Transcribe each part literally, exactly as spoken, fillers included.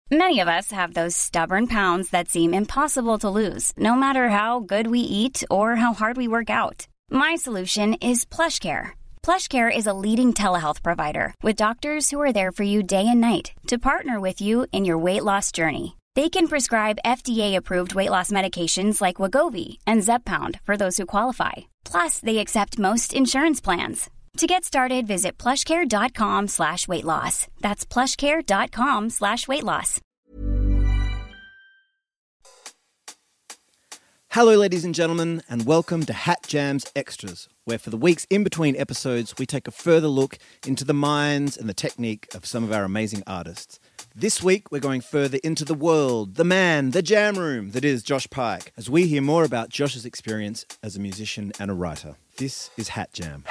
Many of us have those stubborn pounds that seem impossible to lose, no matter how good we eat or how hard we work out. My solution is PlushCare. PlushCare is a leading telehealth provider with doctors who are there for you day and night to partner with you in your weight loss journey. They can prescribe F D A-approved weight loss medications like Wegovy and Zepbound for those who qualify. Plus, they accept most insurance plans. To get started, visit plushcare.com slash weight loss. That's plushcare.com slash weight loss. Hello, ladies and gentlemen, and welcome to Hat Jams Extras, where for the weeks in between episodes, we take a further look into the minds and the technique of some of our amazing artists. This week, we're going further into the world, the man, the jam room that is Josh Pike, as we hear more about Josh's experience as a musician and a writer. This is Hat Jam.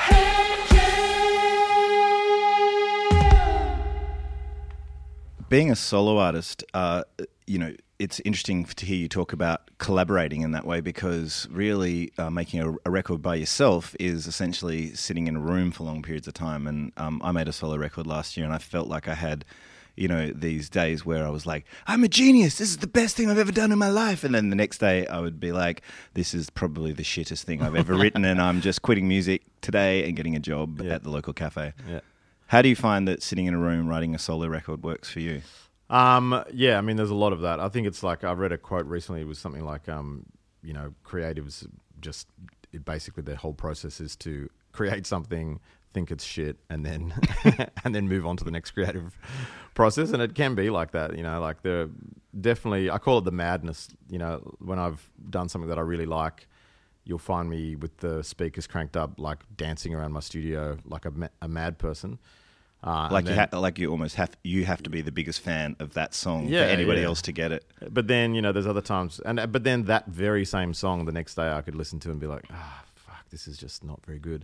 Being a solo artist, uh, you know, it's interesting to hear you talk about collaborating in that way, because really uh, making a, a record by yourself is essentially sitting in a room for long periods of time. And um, I made a solo record last year, and I felt like I had, you know, these days where I was like, I'm a genius, this is the best thing I've ever done in my life. And then the next day I would be like, this is probably the shittest thing I've ever written, and I'm just quitting music today and getting a job yeah. at the local cafe. Yeah. How do you find that sitting in a room writing a solo record works for you? Um, yeah, I mean, there's a lot of that. I think it's like, I read a quote recently, it was something like, um, you know, creatives just, it basically their whole process is to create something, think it's shit, and then and then move on to the next creative process. And it can be like that, you know, like the definitely, I call it the madness, you know, when I've done something that I really like, you'll find me with the speakers cranked up, like dancing around my studio like a, ma- a mad person. Uh, like then, you, ha- like you almost have you have to be the biggest fan of that song yeah, for anybody yeah. else to get it. But then, you know, there's other times, and but then that very same song the next day I could listen to and be like, ah, fuck, this is just not very good.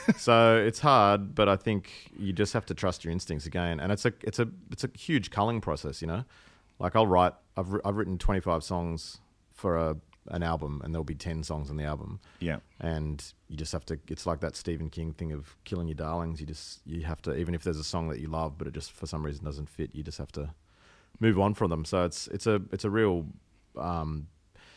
So it's hard, but I think you just have to trust your instincts again. And it's a it's a it's a huge culling process, you know. Like I'll write, I've I've written twenty-five songs for a an album, and there'll be ten songs on the album. Yeah. And you just have to, it's like that Stephen King thing of killing your darlings. You just, you have to, even if there's a song that you love, but it just for some reason doesn't fit, you just have to move on from them. So it's, it's a, it's a real, um,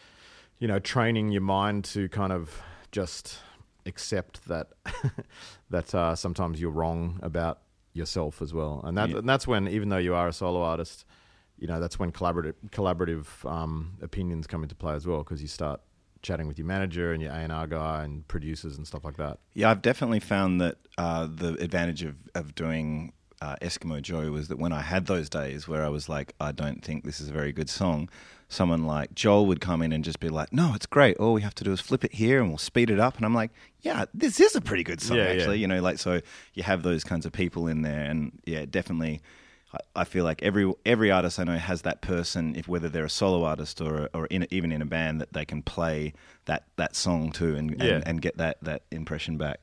you know, training your mind to kind of just accept that, that, uh, sometimes you're wrong about yourself as well. And that, yeah. and that's when, even though you are a solo artist, you know, that's when collaborative collaborative um, opinions come into play as well, because you start chatting with your manager and your A and R guy and producers and stuff like that. Yeah, I've definitely found that uh, the advantage of, of doing uh, Eskimo Joe was that when I had those days where I was like, I don't think this is a very good song, someone like Joel would come in and just be like, no, it's great. All we have to do is flip it here and we'll speed it up. And I'm like, yeah, this is a pretty good song, yeah, actually. Yeah. You know, like, so you have those kinds of people in there, and yeah, definitely... I feel like every every artist I know has that person, if whether they're a solo artist or or in, even in a band, that they can play that, that song to and, yeah. and, and get that, that impression back.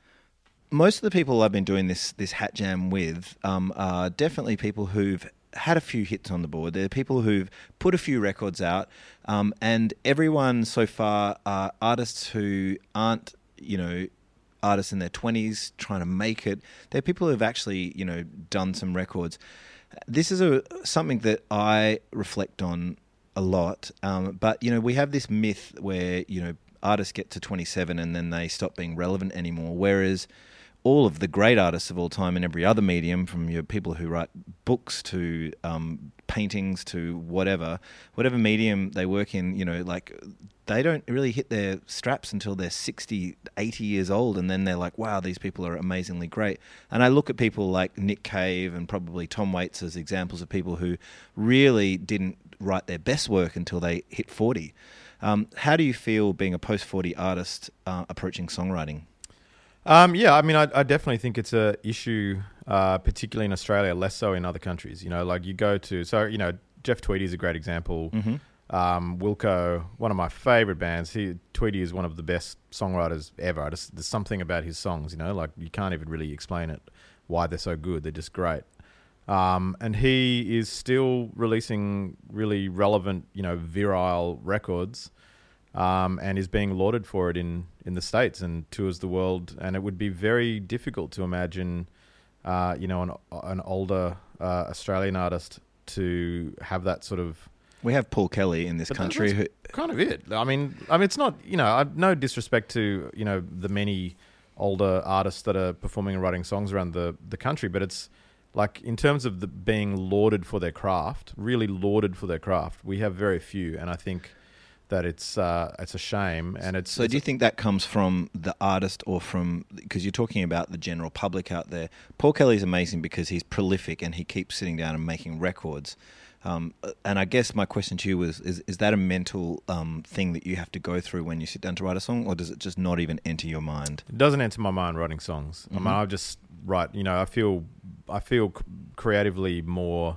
Most of the people I've been doing this this Hat Jam with um, are definitely people who've had a few hits on the board. They're people who've put a few records out, um, and everyone so far are artists who aren't, you know, artists in their twenties trying to make it. They're people who've actually, you know, done some records. This is a something that I reflect on a lot. Um, but, you know, we have this myth where, you know, artists get to twenty-seven and then they stop being relevant anymore, whereas all of the great artists of all time in every other medium, from your people who write books to um, paintings to whatever, whatever medium they work in, you know, like they don't really hit their straps until they're sixty, eighty years old, and then they're like, wow, these people are amazingly great. And I look at people like Nick Cave and probably Tom Waits as examples of people who really didn't write their best work until they hit forty. Um, how do you feel being a post forty artist uh, approaching songwriting? Um, yeah, I mean, I, I definitely think it's a issue, uh, particularly in Australia, less so in other countries. You know, like you go to, so, you know, Jeff Tweedy is a great example. Mm-hmm. Um, Wilco, one of my favorite bands. He, Tweedy is one of the best songwriters ever. I just, there's something about his songs, you know, like you can't even really explain it, why they're so good. They're just great. Um, and he is still releasing really relevant, you know, virile records. Um, and is being lauded for it in, in the States and tours the world. And it would be very difficult to imagine, uh, you know, an an older uh, Australian artist to have that sort of. We have Paul Kelly in this But country. that's Who, kind of it. I mean, I mean, it's not, you know, I, no disrespect to, you know, the many older artists that are performing and writing songs around the, the country, but it's like in terms of the being lauded for their craft, really lauded for their craft, we have very few, and I think that it's uh, it's a shame. And it's so it's do you think that comes from the artist or from, because you're talking about the general public out there? Paul Kelly's amazing because he's prolific and he keeps sitting down and making records. Um, and I guess my question to you was, is, is that a mental um, thing that you have to go through when you sit down to write a song, or does it just not even enter your mind? It doesn't enter my mind writing songs. Mm-hmm. I mean, I just write, you know, I feel, I feel creatively more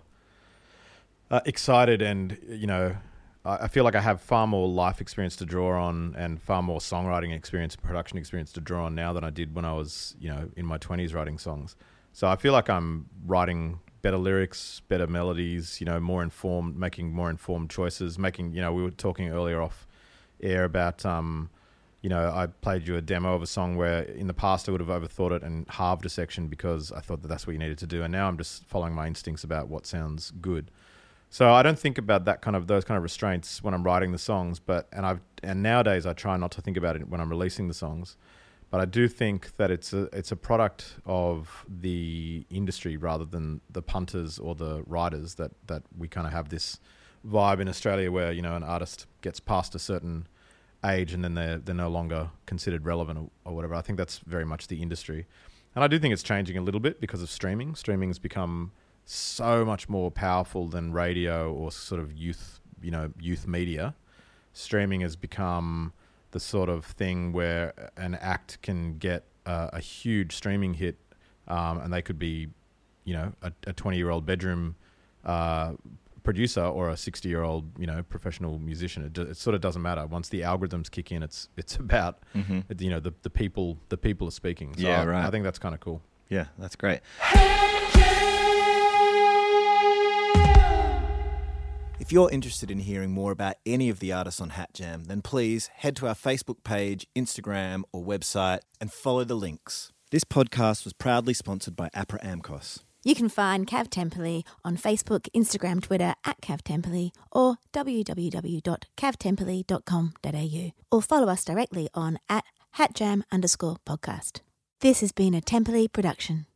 uh, excited, and, you know, I feel like I have far more life experience to draw on and far more songwriting experience and production experience to draw on now than I did when I was, you know, in my twenties writing songs. So I feel like I'm writing better lyrics, better melodies, you know, more informed, making more informed choices, making, you know, we were talking earlier off air about, um, you know, I played you a demo of a song where in the past I would have overthought it and halved a section because I thought that that's what you needed to do. And now I'm just following my instincts about what sounds good. So I don't think about that kind of, those kind of restraints when I'm writing the songs, but, and I've, and nowadays I try not to think about it when I'm releasing the songs. But I do think that it's a it's a product of the industry rather than the punters or the writers, that, that we kind of have this vibe in Australia where, you know, an artist gets past a certain age and then they're, they're no longer considered relevant or, or whatever. I think that's very much the industry. And I do think it's changing a little bit because of streaming. Streaming has become so much more powerful than radio or sort of youth, you know, youth media. Streaming has become the sort of thing where an act can get uh, a huge streaming hit, um, and they could be, you know, a, a twenty-year-old bedroom uh, producer or a sixty-year-old, you know, professional musician. It, it sort of doesn't matter. Once the algorithms kick in, it's it's about, mm-hmm. you know, the, the people the people are speaking. So yeah, I, right. I think that's kind of cool. Yeah, that's great. If you're interested in hearing more about any of the artists on Hat Jam, then please head to our Facebook page, Instagram or website and follow the links. This podcast was proudly sponsored by APRA AMCOS. You can find Cav Temperley on Facebook, Instagram, Twitter at Cav Temperley or w w w dot cav temperley dot com dot a u or follow us directly on at hatjam underscore podcast. This has been a Temperley production.